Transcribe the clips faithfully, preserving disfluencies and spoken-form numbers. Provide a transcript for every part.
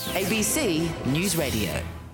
A B C News Radio.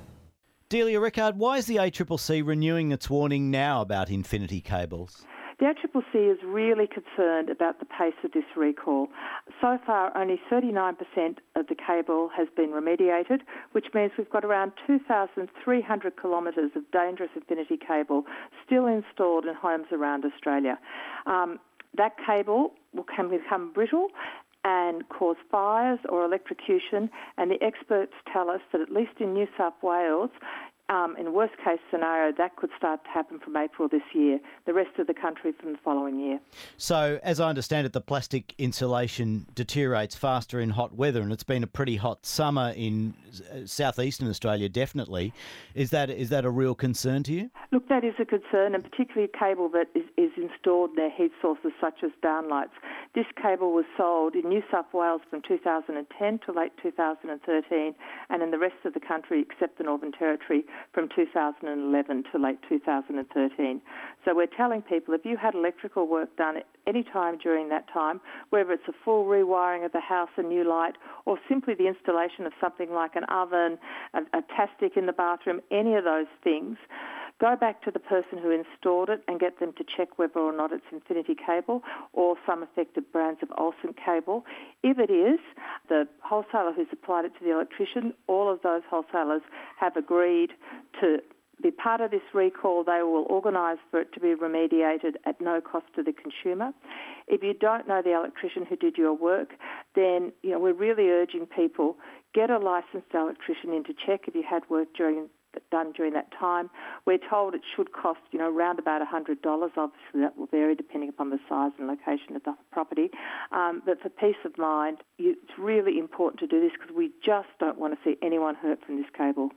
Delia Rickard, why is the A C C C renewing its warning now about Infinity cables? The A C C C is really concerned about the pace of this recall. So far, only thirty-nine percent of the cable has been remediated, which means we've got around two thousand three hundred kilometres of dangerous Infinity cable still installed in homes around Australia. Um, that cable can become brittle and cause fires or electrocution, and the experts tell us that at least in New South Wales, Um, in worst case scenario, that could start to happen from April this year, the rest of the country from the following year. So, as I understand it, the plastic insulation deteriorates faster in hot weather, and it's been a pretty hot summer in southeastern Australia, definitely. Is that is that a real concern to you? Look, that is a concern, and particularly a cable that is, is installed in their heat sources such as downlights. This cable was sold in New South Wales from two thousand ten to late two thousand thirteen, and in the rest of the country, except the Northern Territory, from two thousand eleven to late two thousand thirteen. So we're telling people if you had electrical work done at any time during that time, whether it's a full rewiring of the house, a new light, or simply the installation of something like an oven, a, a tastic in the bathroom, any of those things, go back to the person who installed it and get them to check whether or not it's Infinity cable or some affected brands of Olsen cable. If it is, the wholesaler who supplied it to the electrician, all of those wholesalers have agreed to be part of this recall. They will organise for it to be remediated at no cost to the consumer. If you don't know the electrician who did your work, then you know we're really urging people, get a licensed electrician in to check if you had work during done during that time. We're told it should cost, you know, around about one hundred dollars. Obviously, that will vary depending upon the size and location of the property. Um, but for peace of mind, you, it's really important to do this because we just don't want to see anyone hurt from this cable.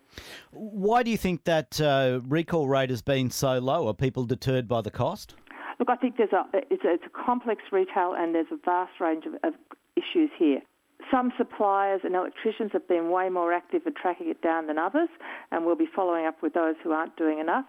Why do you think that uh, recall rate has been so low? Are people deterred by the cost? Look, I think there's a it's a, it's a complex retail and there's a vast range of, of issues here. Some suppliers and electricians have been way more active in tracking it down than others, and we'll be following up with those who aren't doing enough.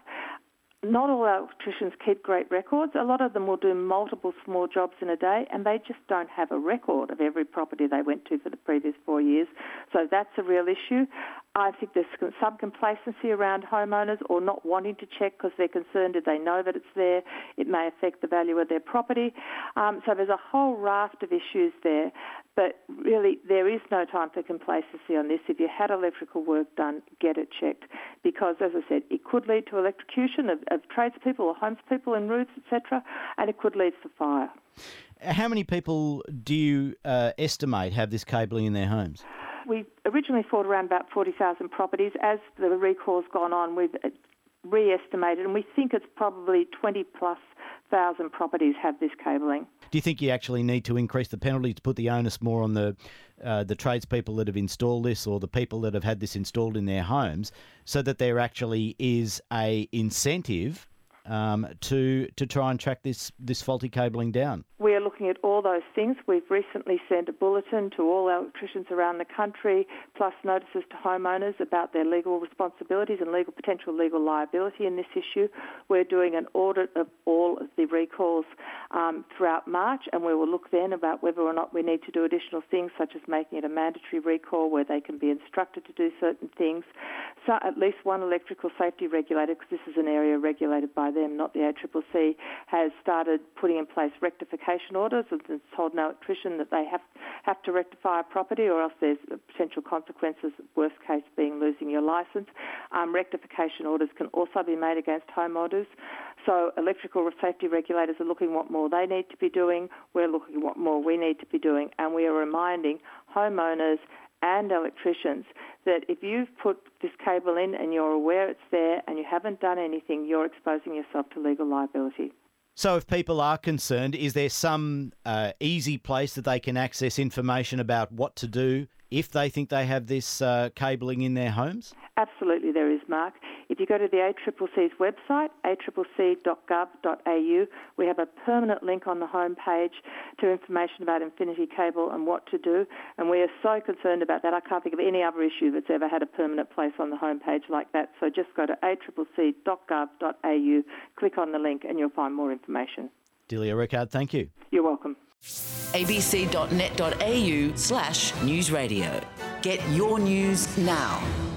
Not all electricians keep great records. A lot of them will do multiple small jobs in a day, and they just don't have a record of every property they went to for the previous four years. So that's a real issue. I think there's some complacency around homeowners or not wanting to check because they're concerned if they know that it's there, it may affect the value of their property. Um, so there's a whole raft of issues there. But really, there is no time for complacency on this. If you had electrical work done, get it checked. Because, as I said, it could lead to electrocution of, of tradespeople or homespeople en routes, et cetera, and it could lead to fire. How many people do you uh, estimate have this cabling in their homes? We originally thought around about forty thousand properties. As the recall's gone on, we've re-estimated, and we think it's probably twenty plus thousand properties have this cabling. Do you think you actually need to increase the penalty to put the onus more on the uh, the tradespeople that have installed this or the people that have had this installed in their homes so that there actually is a incentive um, to to try and track this, this faulty cabling down? We are looking at all those things. We've recently sent a bulletin to all electricians around the country, plus notices to homeowners about their legal responsibilities and legal potential legal liability in this issue. We're doing an audit of all of the recalls um, throughout March, and we will look then about whether or not we need to do additional things, such as making it a mandatory recall where they can be instructed to do certain things. So at least one electrical safety regulator, because this is an area regulated by them, not the A C C C, has started putting in place rectification orders and told an electrician that they have, have to rectify a property or else there's potential consequences, worst case being losing your licence. Um, rectification orders can also be made against homeowners. So electrical safety regulators are looking what more they need to be doing. We're looking what more we need to be doing. And we are reminding homeowners and electricians that if you've put this cable in and you're aware it's there and you haven't done anything, you're exposing yourself to legal liability. So if people are concerned, is there some uh, easy place that they can access information about what to do if they think they have this uh, cabling in their homes? Absolutely there is, Mark. If you go to the A C C C's website, a c c c dot gov dot a u, we have a permanent link on the home page to information about Infinity cable and what to do. And we are so concerned about that. I can't think of any other issue that's ever had a permanent place on the home page like that. So just go to a c c c dot gov dot a u, click on the link and you'll find more information. Delia Rickard, thank you. You're welcome. abc.net.au slash news radio. Get your news now.